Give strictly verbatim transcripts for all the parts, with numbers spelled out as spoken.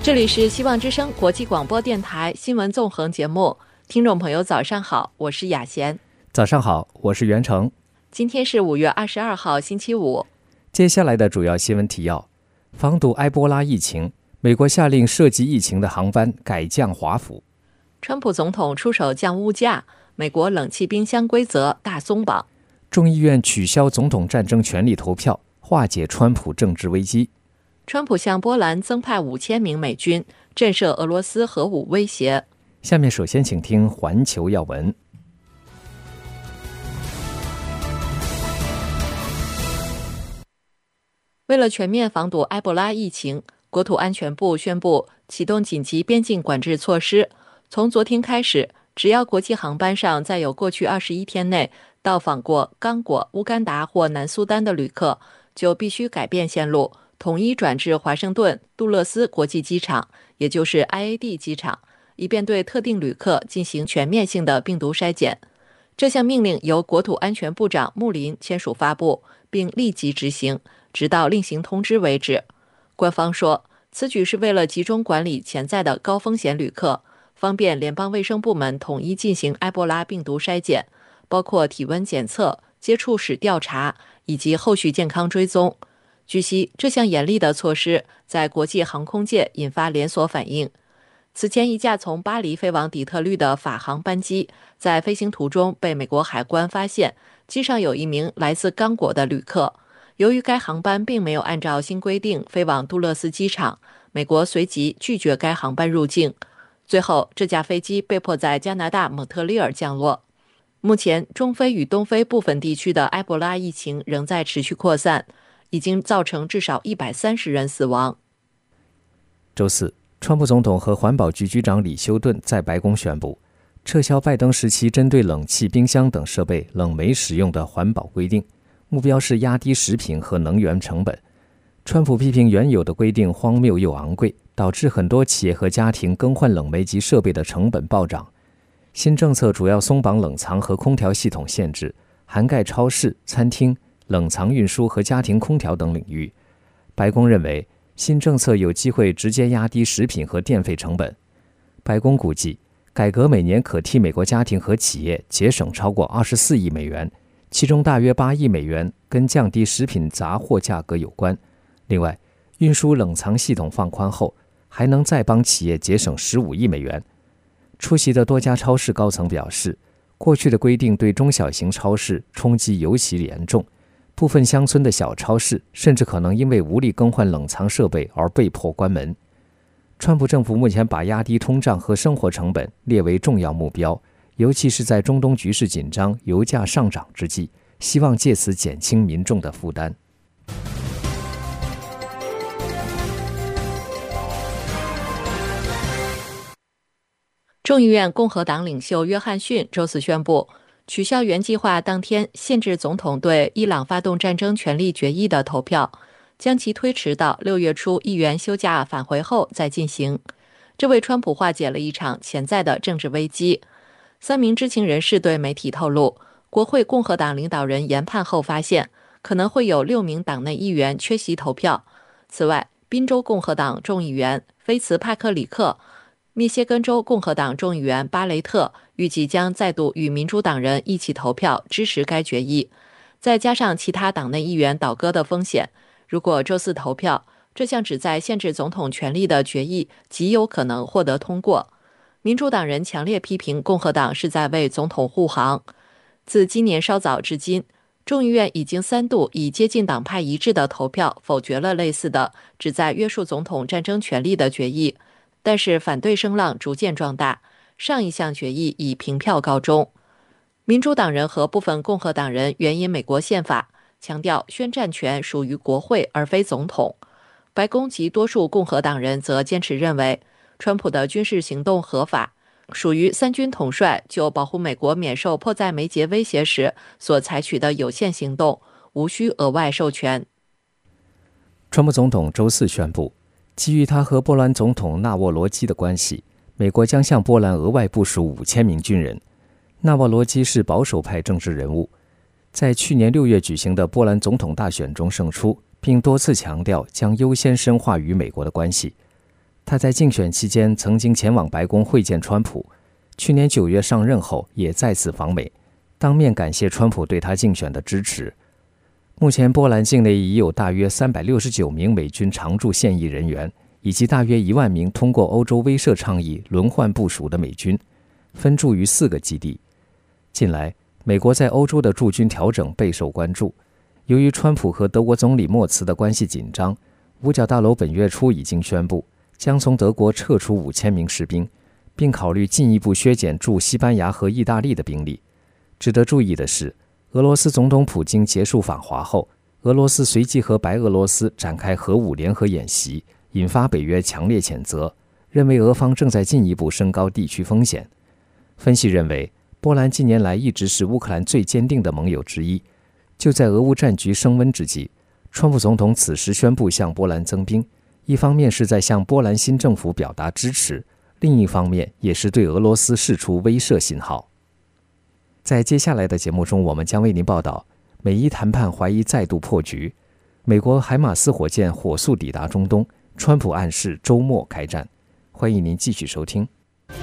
这里是希望之声国际广播电台新闻纵横节目，听众朋友早上好，我是雅贤。 早上好，我是袁成。 今天是五月二十二号星期五。 接下来的主要新闻提要：防堵埃博拉疫情，美国下令涉及疫情的航班改降华府； 川普总统出手降物价，美国冷气冰箱规则大松绑； 众议院取消总统战争权利投票，化解川普政治危机； 川普向波兰增派五千名美军，震慑俄罗斯核武威胁。 下面首先请听环球要闻。 为了全面防堵埃博拉疫情，国土安全部宣布启动紧急边境管制措施。从昨天开始，只要国际航班上在有过去二十一天内到访过刚果、乌干达或南苏丹的旅客，就必须改变线路，统一转至华盛顿杜勒斯国际机场，也就是 I A D 机场，以便对特定旅客进行全面性的病毒筛检。这项命令由国土安全部长穆林签署发布，并立即执行，直到另行通知为止。官方说，此举是为了集中管理潜在的高风险旅客，方便联邦卫生部门统一进行埃博拉病毒筛检，包括体温检测、接触史调查以及后续健康追踪。据悉，这项严厉的措施在国际航空界引发连锁反应。此前，一架从巴黎飞往底特律的法航班机在飞行途中被美国海关发现，机上有一名来自刚果的旅客。由于该航班并没有按照新规定飞往杜勒斯机场，美国随即拒绝该航班入境。最后，这架飞机被迫在加拿大蒙特利尔降落。目前，中非与东非部分地区的埃博拉疫情仍在持续扩散，已经造成至少一百三十人死亡。 周四，川普总统和环保局局长李修顿在白宫宣布，撤销拜登时期针对冷气、冰箱等设备冷媒使用的环保规定，目标是压低食品和能源成本。川普批评原有的规定荒谬又昂贵，导致很多企业和家庭更换冷媒及设备的成本暴涨。新政策主要松绑冷藏和空调系统限制，涵盖超市、餐厅、冷藏运输和家庭空调等领域。白宫认为，新政策有机会直接压低食品和电费成本。白宫估计，改革每年可替美国家庭和企业节省超过二十四亿美元，其中大约八亿美元跟降低食品杂货价格有关。另外，运输冷藏系统放宽后，还能再帮企业节省十五亿美元。出席的多家超市高层表示，过去的规定对中小型超市冲击尤其严重，部分乡村的小超市甚至可能因为无力更换冷藏设备而被迫关门。川普政府目前把压低通胀和生活成本列为重要目标，尤其是在中东局势紧张、油价上涨之际，希望借此减轻民众的负担。 众议院共和党领袖约翰逊周四宣布，取消原计划当天限制总统对伊朗发动战争权利决议的投票，将其推迟到六月初议员休假返回后再进行。这为川普化解了一场潜在的政治危机。三名知情人士对媒体透露，国会共和党领导人研判后发现，可能会有六名党内议员缺席投票。此外，宾州共和党众议员菲茨帕克里克、密歇根州共和党众议员巴雷特预计将再度与民主党人一起投票支持该决议。再加上其他党内议员倒戈的风险，如果周四投票，这项旨在限制总统权力的决议极有可能获得通过。民主党人强烈批评共和党是在为总统护航。自今年稍早至今，众议院已经三度以接近党派一致的投票否决了类似的旨在约束总统战争权力的决议，但是反对声浪逐渐壮大，上一项决议以平票告终。民主党人和部分共和党人援引美国宪法，强调宣战权属于国会而非总统。白宫及多数共和党人则坚持认为，川普的军事行动合法，属于三军统帅就保护美国免受迫在眉睫威胁时所采取的有限行动，无需额外授权。 川普总统周四宣布，基于他和波兰总统纳沃罗基的关系，美国将向波兰额外部署五千名军人。纳沃罗基是保守派政治人物，在去年六月举行的波兰总统大选中胜出，并多次强调将优先深化与美国的关系。 他在竞选期间曾经前往白宫会见川普，去年九月上任后也再次访美，当面感谢川普对他竞选的支持。目前波兰境内已有大约三百六十九名美军常驻现役人员，以及大约一万名通过欧洲威慑倡议轮换部署的美军，分驻于四个基地。近来，美国在欧洲的驻军调整备受关注。由于川普和德国总理默茨的关系紧张，五角大楼本月初已经宣布将从德国撤出五千名士兵，并考虑进一步削减驻西班牙和意大利的兵力。值得注意的是，俄罗斯总统普京结束访华后，俄罗斯随即和白俄罗斯展开核武联合演习，引发北约强烈谴责，认为俄方正在进一步升高地区风险。分析认为，波兰近年来一直是乌克兰最坚定的盟友之一。就在俄乌战局升温之际，川普总统此时宣布向波兰增兵，一方面是在向波兰新政府表达支持，另一方面也是对俄罗斯释出威慑信号。在接下来的节目中，我们将为您报道美伊谈判怀疑再度破局，美国海马斯火箭火速抵达中东，川普暗示周末开战。欢迎您继续收听。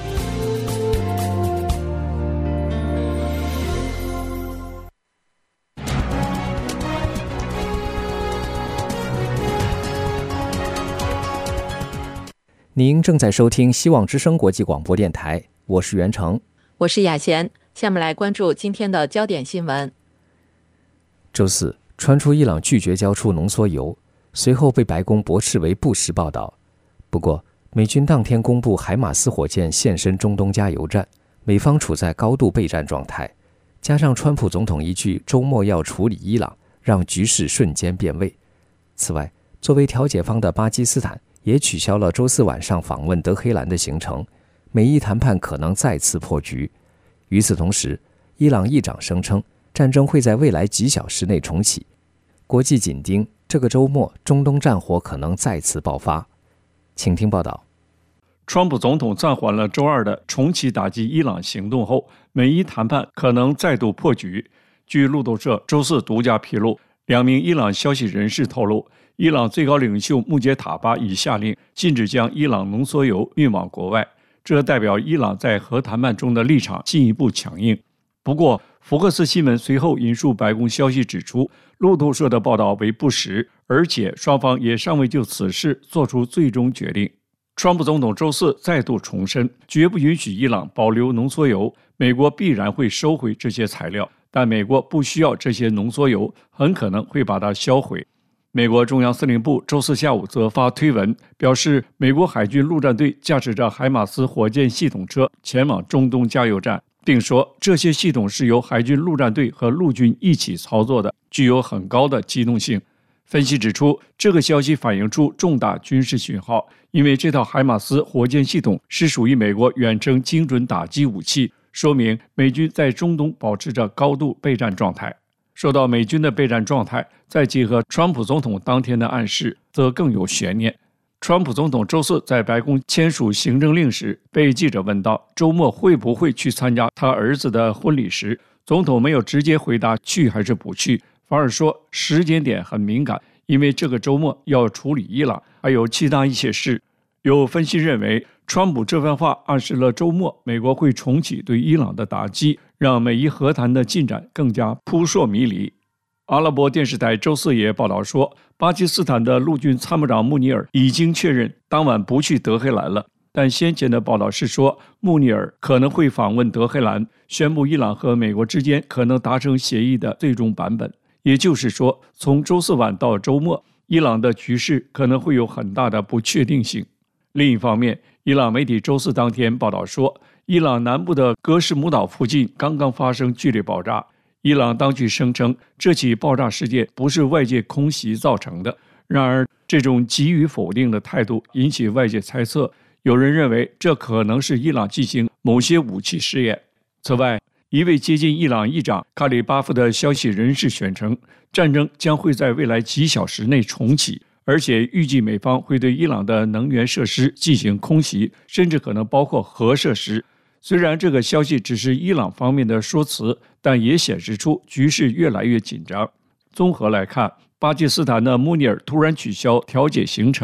您正在收听希望之声国际广播电台，我是袁成， 我是雅贤。下面来关注今天的焦点新闻。 周四，传出伊朗拒绝交出浓缩铀，随后被白宫驳斥为不实报道。不过，美军当天公布海马斯火箭现身中东加油站，美方处在高度备战状态，加上川普总统一句周末要处理伊朗，让局势瞬间变味。此外，作为调解方的巴基斯坦也取消了周四晚上访问德黑兰的行程，美伊谈判可能再次破局。与此同时，伊朗议长声称战争会在未来几小时内重启。国际紧盯，这个周末中东战火可能再次爆发。请听报道。 川普总统暂缓了周二的重启打击伊朗行动后，美伊谈判可能再度破局。据路透社周四独家披露，两名伊朗消息人士透露，伊朗最高领袖穆杰塔巴已下令禁止将伊朗浓缩铀运往国外，这代表伊朗在核谈判中的立场进一步强硬。不过，福克斯新闻随后引述白宫消息指出，路透社的报道为不实，而且双方也尚未就此事做出最终决定。川普总统周四再度重申，绝不允许伊朗保留浓缩铀，美国必然会收回这些材料，但美国不需要这些浓缩铀，很可能会把它销毁。美国中央司令部周四下午则发推文表示，美国海军陆战队驾驶着海马斯火箭系统车前往中东加油站，并说这些系统是由海军陆战队和陆军一起操作的，具有很高的机动性。分析指出，这个消息反映出重大军事讯号，因为这套海马斯火箭系统是属于美国远程精准打击武器，说明美军在中东保持着高度备战状态。说到美军的备战状态，再结合川普总统当天的暗示，则更有悬念。川普总统周四在白宫签署行政令时，被记者问到周末会不会去参加他儿子的婚礼时，总统没有直接回答去还是不去，反而说时间点很敏感，因为这个周末要处理伊朗，还有其他一些事。有分析认为，川普这番话暗示了周末美国会重启对伊朗的打击，让美伊和谈的进展更加扑朔迷离。阿拉伯电视台周四也报道说，巴基斯坦的陆军参谋长穆尼尔已经确认当晚不去德黑兰了，但先前的报道是说，穆尼尔可能会访问德黑兰，宣布伊朗和美国之间可能达成协议的最终版本。也就是说，从周四晚到周末，伊朗的局势可能会有很大的不确定性。另一方面，伊朗媒体周四当天报道说，伊朗南部的格什姆岛附近刚刚发生剧烈爆炸。伊朗当局声称，这起爆炸事件不是外界空袭造成的。然而，这种给予否定的态度引起外界猜测，有人认为这可能是伊朗进行某些武器试验。此外，一位接近伊朗议长卡里巴夫的消息人士宣称，战争将会在未来几小时内重启，而且预计美方会对伊朗的能源设施进行空袭，甚至可能包括核设施。虽然这个消息只是伊朗方面的说辞，但也显示出局势越来越紧张。综合来看，巴基斯坦的穆尼尔突然取消调解行程，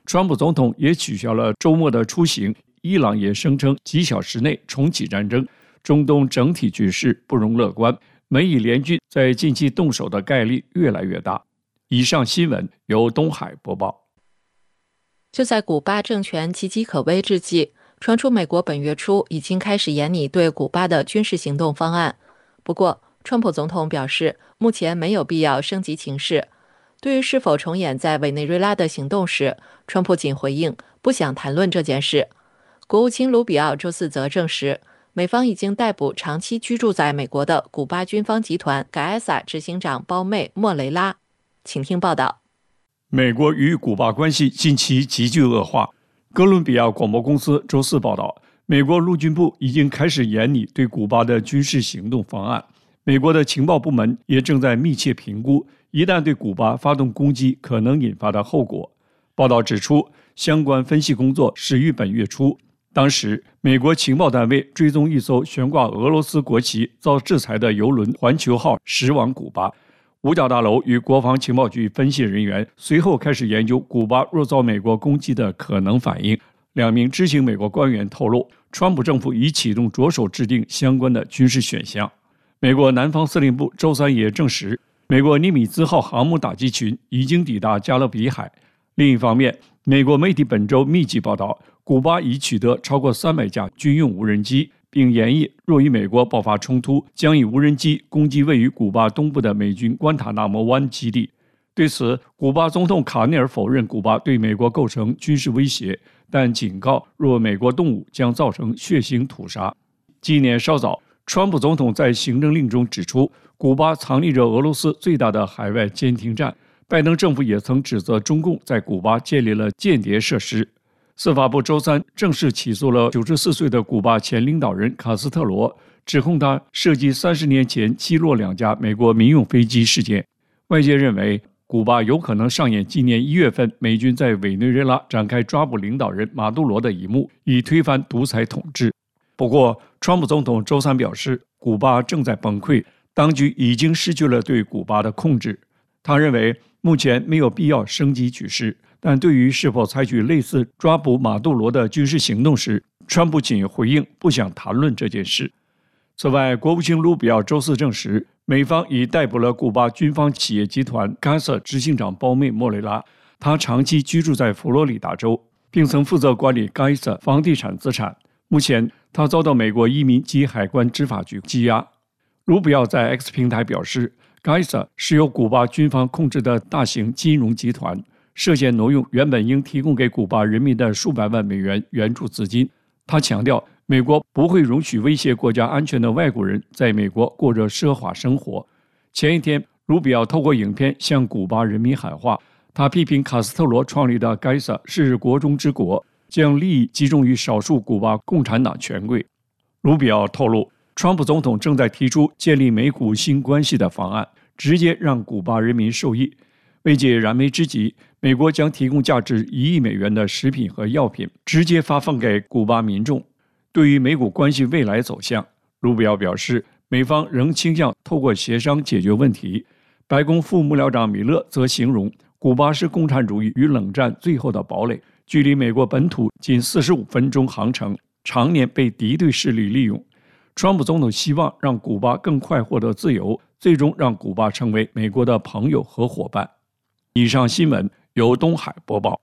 川普总统也取消了周末的出行，伊朗也声称几小时内重启战争，中东整体局势不容乐观，美以联军在近期动手的概率越来越大。以上新闻由东海播报。 就在古巴政权岌岌可危之际，传出美国本月初已经开始研拟对古巴的军事行动方案。不过，川普总统表示，目前没有必要升级情势。对于是否重演在委内瑞拉的行动时，川普仅回应不想谈论这件事。国务卿卢比奥周四则证实，美方已经逮捕长期居住在美国的古巴军方集团盖埃萨执行长胞妹莫雷拉。请听报道。 美国与古巴关系近期急剧恶化。哥伦比亚广播公司周四报道，美国陆军部已经开始研拟对古巴的军事行动方案。美国的情报部门也正在密切评估一旦对古巴发动攻击可能引发的后果。报道指出，相关分析工作始于本月初，当时美国情报单位追踪一艘悬挂俄罗斯国旗遭制裁的邮轮环球号驶往古巴。五角大楼与国防情报局分析人员随后开始研究古巴若遭美国攻击的可能反应。两名知情美国官员透露，川普政府已启动着手制定相关的军事选项。美国南方司令部周三也证实，美国尼米兹号航母打击群已经抵达加勒比海。另一方面，美国媒体本周密集报道，古巴已取得超过三百架军用无人机，并研议若与美国爆发冲突，将以无人机攻击位于古巴东部的美军关塔那摩湾基地。对此，古巴总统卡内尔否认古巴对美国构成军事威胁，但警告若美国动武将造成血腥屠杀。今年稍早，川普总统在行政令中指出，古巴藏匿着俄罗斯最大的海外监听站。拜登政府也曾指责中共在古巴建立了间谍设施。司法部周三正式起诉了九十四岁的古巴前领导人卡斯特罗，指控他涉及三十年前击落两架美国民用飞机事件。外界认为，古巴有可能上演今年一月份美军在委内瑞拉展开抓捕领导人马杜罗的一幕，以推翻独裁统治。不过，川普总统周三表示，古巴正在崩溃，当局已经失去了对古巴的控制。他认为目前没有必要升级局势，但对于是否采取类似抓捕马杜罗的军事行动时，川普仅回应不想谈论这件事。此外，国务卿卢比奥周四证实，美方已逮捕了古巴军方企业集团盖埃萨执行长胞妹莫雷拉，她长期居住在佛罗里达州，并曾负责管理盖埃萨房地产资产。目前，她遭到美国移民及海关执法局羁押。卢比奥在 X 平台表示，盖埃萨是由古巴军方控制的大型金融集团，涉嫌挪用原本应提供给古巴人民的数百万美元援助资金。他强调，美国不会容许威胁国家安全的外国人在美国过着奢华生活。前一天，卢比奥透过影片向古巴人民喊话，他批评卡斯特罗创立的盖埃萨是国中之国，将利益集中于少数古巴共产党权贵。卢比奥透露，川普总统正在提出建立美古新关系的方案，直接让古巴人民受益。为解燃眉之急，美国将提供价值一亿美元的食品和药品，直接发放给古巴民众。对于美古关系未来走向，卢比奥表示，美方仍倾向透过协商解决问题。白宫副幕僚长米勒则形容，古巴是共产主义与冷战最后的堡垒，距离美国本土仅四十五分钟航程，常年被敌对势力利用。川普总统希望让古巴更快获得自由，最终让古巴成为美国的朋友和伙伴。以上新闻由东海播报。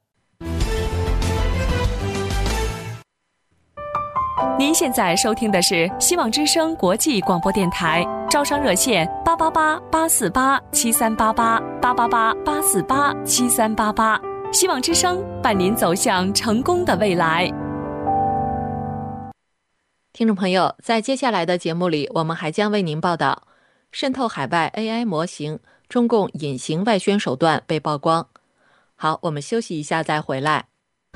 您现在收听的是希望之声国际广播电台，招商热线八八八八四八七三八八八八八八四八七三八八。希望之声伴您走向成功的未来。 听众朋友，在接下来的节目里，我们还将为您报道渗透海外 A I 模型，中共隐形外宣手段被曝光。好，我们休息一下再回来。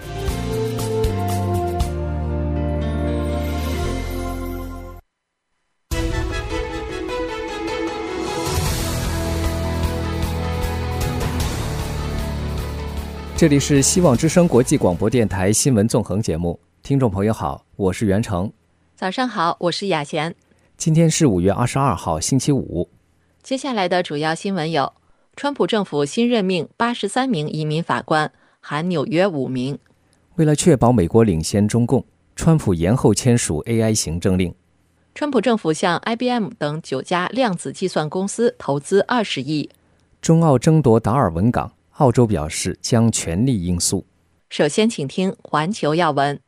这里是希望之声国际广播电台新闻纵横节目，听众朋友好，我是袁成。 早上好，我是雅贤。 今天是五月二十二号，星期五。 接下来的主要新闻有：川普政府新任命八十三名移民法官， 含纽约五名。 为了确保美国领先中共，川普延后签署 A I 行政令。 川普政府向 I B M 等九家量子计算公司投资二十亿。 中澳争夺达尔文港，澳洲表示将全力应诉。 首先请听环球要闻。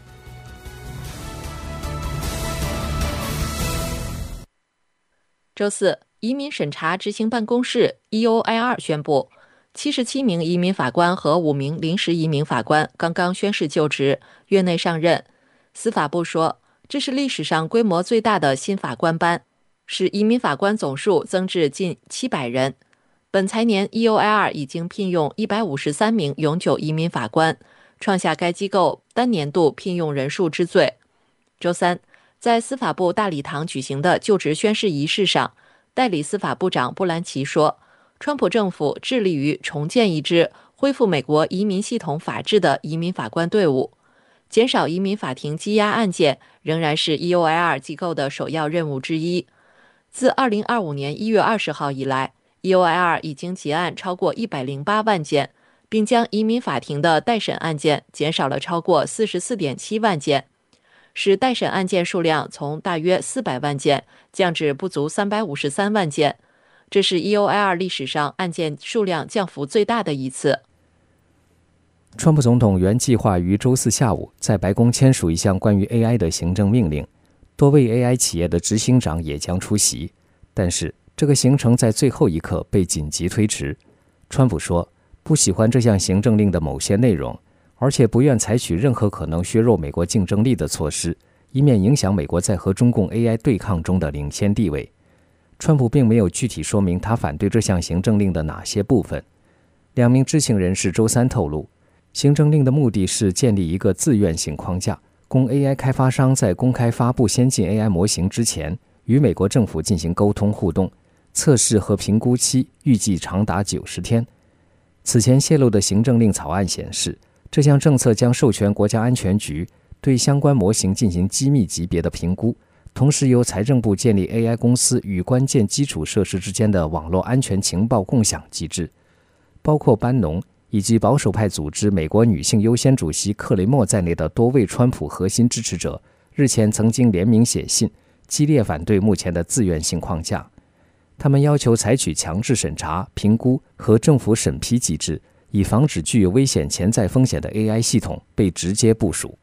周四，移民审查执行办公室 E O I R 宣布，七十七名移民法官和五名临时移民法官刚刚宣誓就职，月内上任。司法部说，这是历史上规模最大的新法官班，使移民法官总数增至近七百人。本财年 E O I R 已经聘用一百五十三名永久移民法官，创下该机构单年度聘用人数之最。周三，在司法部大礼堂举行的就职宣誓仪式上，代理司法部长布兰奇说，川普政府致力于重建一支恢复美国移民系统法治的移民法官队伍。减少移民法庭积压案件仍然是 E O I R 机构的首要任务之一。自二零二五年一月二十号以来， E O I R 已经结案超过一百零八万件，并将移民法庭的待审案件减少了超过 四十四点七万件，使待审案件数量从大约四百万件降至不足三百五十三万件。这是 E O I R 历史上案件数量降幅最大的一次。 川普总统原计划于周四下午在白宫签署一项关于 A I 的行政命令，多位 A I 企业的执行长也将出席，但是这个行程在最后一刻被紧急推迟。川普说，不喜欢这项行政令的某些内容，而且不愿采取任何可能削弱美国竞争力的措施，以免影响美国在和中共 A I 对抗中的领先地位。川普并没有具体说明他反对这项行政令的哪些部分。两名知情人士周三透露，行政令的目的是建立一个自愿性框架，供 A I 开发商在公开发布先进 A I 模型之前，与美国政府进行沟通互动，测试和评估期预计长达九十天。此前泄露的行政令草案显示，这项政策将授权国家安全局对相关模型进行机密级别的评估，同时由财政部建立 A I 公司与关键基础设施之间的网络安全情报共享机制。包括班农以及保守派组织美国女性优先主席克雷默在内的多位川普核心支持者日前曾经联名写信，激烈反对目前的自愿性框架。他们要求采取强制审查、评估和政府审批机制，以防止具有危险潜在风险的 A I 系统被直接部署。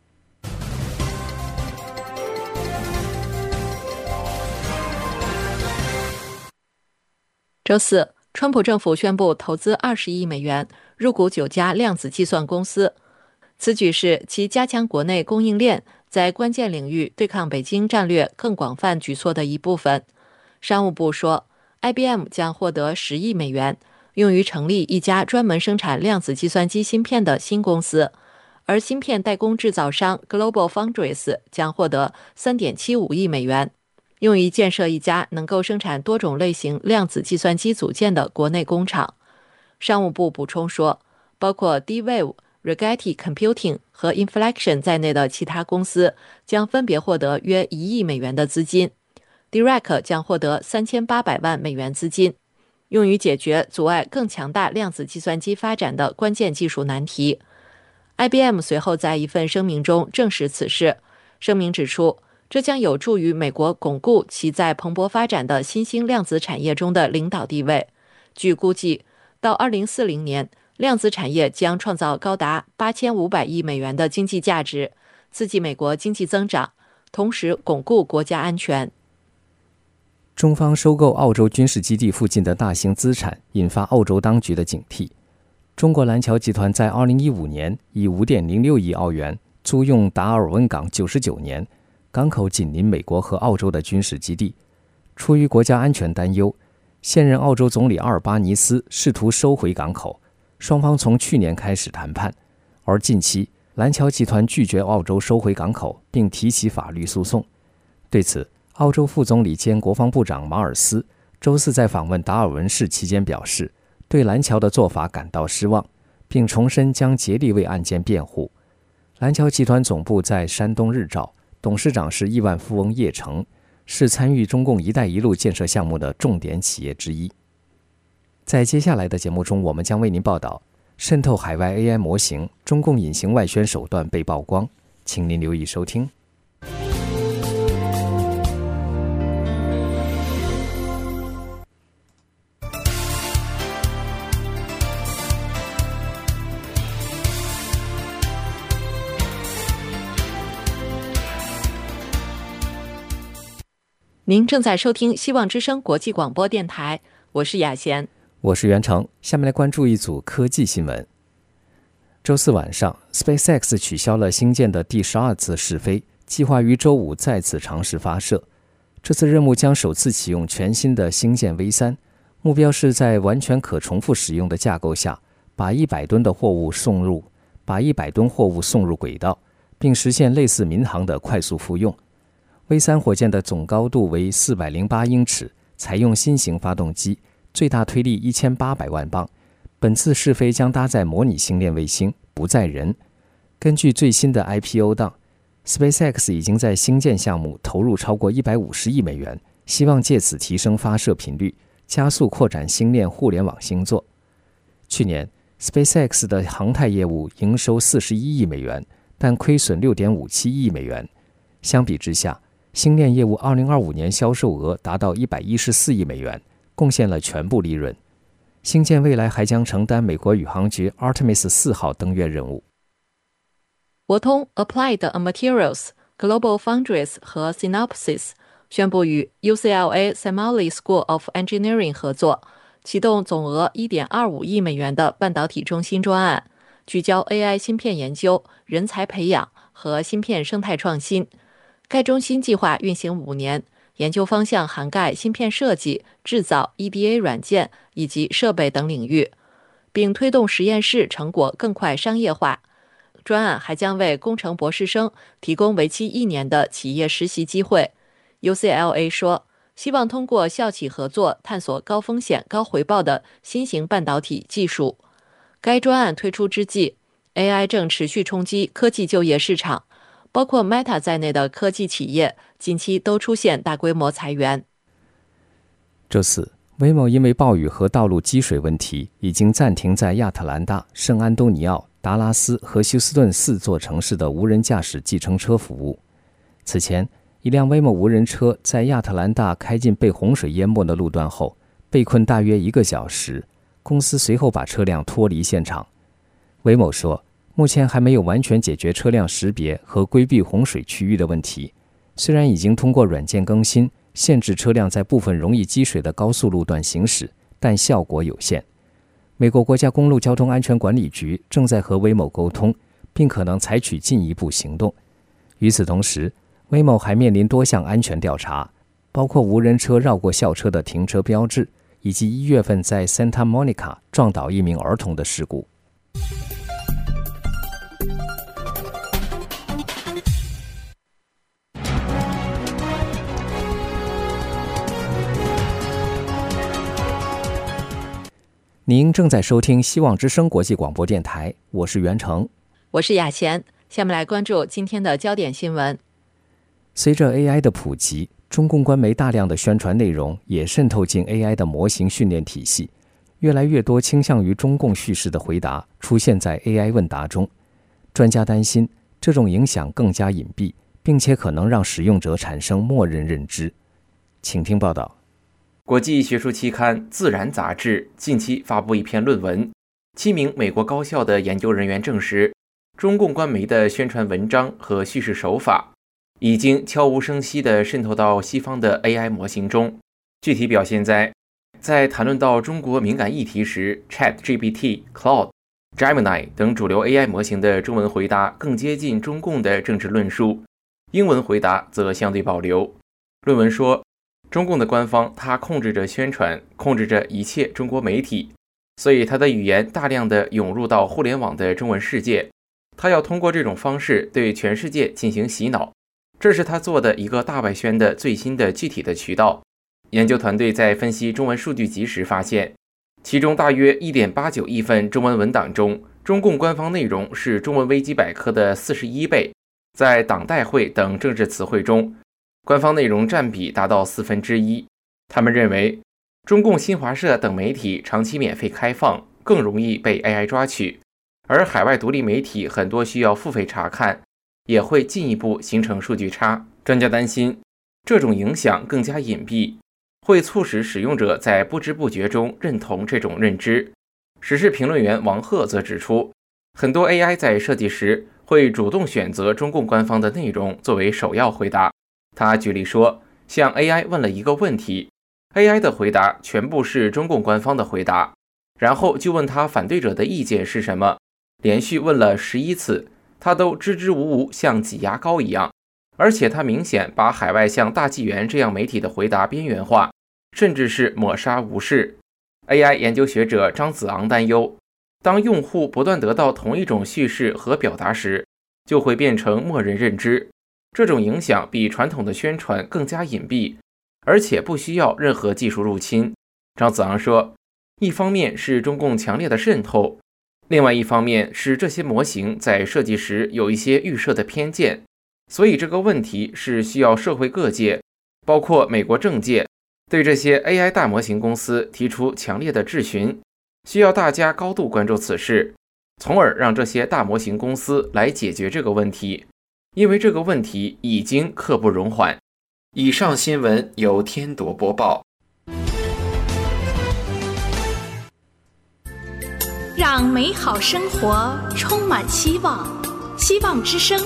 周四，川普政府宣布投资二十亿美元入股九家量子计算公司，此举是其加强国内供应链在关键领域对抗北京战略更广泛举措的一部分。商务部说， I B M 将获得十亿美元，用于成立一家专门生产量子计算机芯片的新公司，而芯片代工制造商 Global Foundries 将获得 三点七五亿美元，用于建设一家能够生产多种类型量子计算机组件的国内工厂。商务部补充说，包括 D-Wave、Rigetti Computing 和 Inflection 在内的其他公司将分别获得约一亿美元的资金。Dirac 将获得三千八百万美元资金，用于解决阻碍更强大量子计算机发展的关键技术难题。I B M 随后在一份声明中证实此事，声明指出，这将有助于美国巩固其在蓬勃发展的新兴量子产业中的领导地位。据估计，到二零四零年，量子产业将创造高达八千五百亿美元的经济价值，刺激美国经济增长，同时巩固国家安全。 中方收购澳洲军事基地附近的大型资产，引发澳洲当局的警惕。中国蓝桥集团在二零一五年以 五点零六亿澳元租用达尔文港九十九年，港口紧邻美国和澳洲的军事基地。出于国家安全担忧，现任澳洲总理阿尔巴尼斯试图收回港口，双方从去年开始谈判，而近期蓝桥集团拒绝澳洲收回港口，并提起法律诉讼。对此，澳洲副总理兼国防部长马尔斯周四在访问达尔文市期间表示，对蓝桥的做法感到失望，并重申将竭力为案件辩护。蓝桥集团总部在山东日照，董事长是亿万富翁叶成，是参与中共“一带一路”建设项目的重点企业之一。在接下来的节目中，我们将为您报道， 渗透海外 A I 模型，中共隐形外宣手段被曝光，请您留意收听。 您正在收听希望之声国际广播电台，我是雅贤， 我是袁成。下面来关注一组科技新闻。周四晚上 SpaceX 取消了星舰的第十二次试飞，计划于周五再次尝试发射。这次任务将首次启用全新的星舰 V 三， 目标是在完全可重复使用的架构下，把一百吨的货物送入把一百吨货物送入轨道，并实现类似民航的快速复用。V 三 火箭的总高度为四百零八英尺，采用新型发动机，最大推力一千八百万磅。本次试飞将搭载模拟星链卫星，不载人。根据最新的 I P O 档， SpaceX 已经在星舰项目投入超过一百五十亿美元，希望借此提升发射频率，加速扩展星链互联网星座。去年 SpaceX 的航太业务营收四十一亿美元，但亏损 六点五七亿美元。相比之下，星链业务二零二五年销售额达到一百一十四亿美元，贡献了全部利润。星舰未来还将承担美国宇航局 Artemis 四号登月任务。 博通、Applied Materials、Global Foundries 和 Synopsys 宣布与 U C L A Simoly School of Engineering 合作，启动总额 一点二五亿美元的半导体中心专案，聚焦 A I 芯片研究、人才培养和芯片生态创新。该中心计划运行五年，研究方向涵盖芯片设计、制造、E D A 软件以及设备等领域，并推动实验室成果更快商业化。专案还将为工程博士生提供为期一年的企业实习机会。U C L A 说，希望通过校企合作探索高风险高回报的新型半导体技术。该专案推出之际， A I 正持续冲击科技就业市场，包括 Meta 在内的科技企业近期都出现大规模裁员。 周四，威某因为暴雨和道路积水问题，已经暂停在亚特兰大、圣安东尼奥、达拉斯和休斯顿四座城市的无人驾驶计程车服务。此前，一辆威某无人车在亚特兰大开进被洪水淹没的路段后，被困大约一个小时，公司随后把车辆脱离现场。威某说，目前还没有完全解决车辆识别和规避洪水区域的问题，虽然已经通过软件更新限制车辆在部分容易积水的高速路段行驶，但效果有限。美国国家公路交通安全管理局正在和威某沟通，并可能采取进一步行动。与此同时，威某还面临多项安全调查，包括无人车绕过校车的停车标志，以及一月份在 Santa Monica 撞倒一名儿童的事故。您正在收听希望之声国际广播电台，我是袁成， 我是雅贤。下面来关注今天的焦点新闻。 随着 A I 的普及，中共官媒大量的宣传内容也渗透进 A I 的模型训练体系，越来越多倾向于中共叙事的回答出现在 A I 问答中。专家担心，这种影响更加隐蔽，并且可能让使用者产生默认认知。请听报道。 国际学术期刊《自然》杂志近期发布一篇论文，七名美国高校的研究人员证实，中共官媒的宣传文章和叙事手法已经悄无声息地渗透到西方的 A I 模型中。具体表现在，在谈论到中国敏感议题时 ，ChatGPT、Claude、Gemini 等主流 A I 模型的中文回答更接近中共的政治论述，英文回答则相对保留。论文说，中共的官方它控制着宣传，控制着一切中国媒体，所以它的语言大量的涌入到互联网的中文世界，它要通过这种方式对全世界进行洗脑，这是他做的一个大外宣的最新的具体的渠道。研究团队在分析中文数据集时发现，其中大约 一点八九亿份中文文档中，中共官方内容是中文维基百科的四十一倍，在党代会等政治词汇中，官方内容占比达到四分之一。他们认为，中共新华社等媒体长期免费开放， 更容易被 A I 抓取，而海外独立媒体很多需要付费查看，也会进一步形成数据差。专家担心，这种影响更加隐蔽，会促使使用者在不知不觉中认同这种认知。时事评论员王鹤则指出，很多 A I 在设计时会主动选择中共官方的内容作为首要回答。他举例说，像 A I 问了一个问题， A I 的回答全部是中共官方的回答，然后就问他反对者的意见是什么，连续问了十一次，他都支支吾吾，像挤牙膏一样。而且他明显把海外像大纪元这样媒体的回答边缘化，甚至是抹杀无视。 A I 研究学者张子昂担忧，当用户不断得到同一种叙事和表达时，就会变成默认认知。这种影响比传统的宣传更加隐蔽，而且不需要任何技术入侵。张子昂说，一方面是中共强烈的渗透，另外一方面是这些模型在设计时有一些预设的偏见，所以这个问题是需要社会各界，包括美国政界，对这些 A I 大模型公司提出强烈的质询，需要大家高度关注此事，从而让这些大模型公司来解决这个问题，因为这个问题已经刻不容缓。以上新闻由天铎播报。 让美好生活充满希望，希望之声。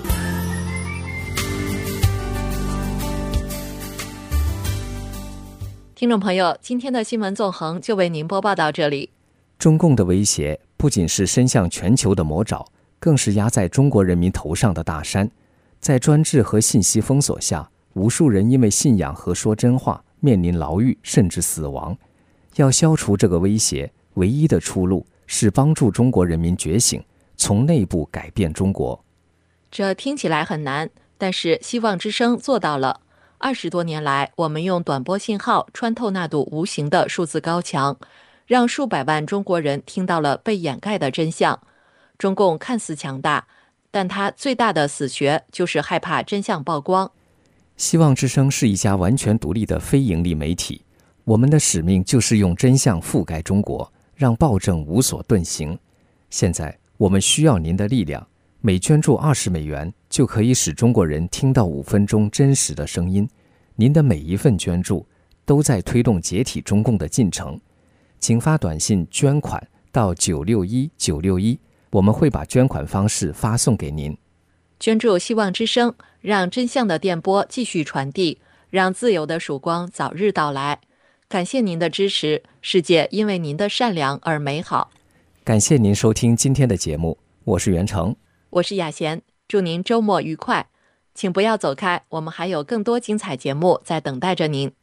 听众朋友，今天的新闻纵横就为您播报到这里。 中共的威胁不仅是伸向全球的魔爪，更是压在中国人民头上的大山。在专制和信息封锁下，无数人因为信仰和说真话面临牢狱甚至死亡。要消除这个威胁，唯一的出路是帮助中国人民觉醒，从内部改变中国。 这听起来很难，但是希望之声做到了。二十多年来，我们用短波信号穿透那堵无形的数字高墙，让数百万中国人听到了被掩盖的真相。中共看似强大，但它最大的死穴就是害怕真相曝光。 希望之声是一家完全独立的非盈利媒体，我们的使命就是用真相覆盖中国，让暴政无所遁形。现在我们需要您的力量，每捐助二十美元就可以使中国人听到五分钟真实的声音。您的每一份捐助都在推动解体中共的进程。请发短信捐款到九六一九六一，我们会把捐款方式发送给您。 捐助希望之声，让真相的电波继续传递，让自由的曙光早日到来。感谢您的支持，世界因为您的善良而美好。 感谢您收听今天的节目，我是袁成， 我是雅贤，祝您周末愉快。请不要走开，我们还有更多精彩节目在等待着您。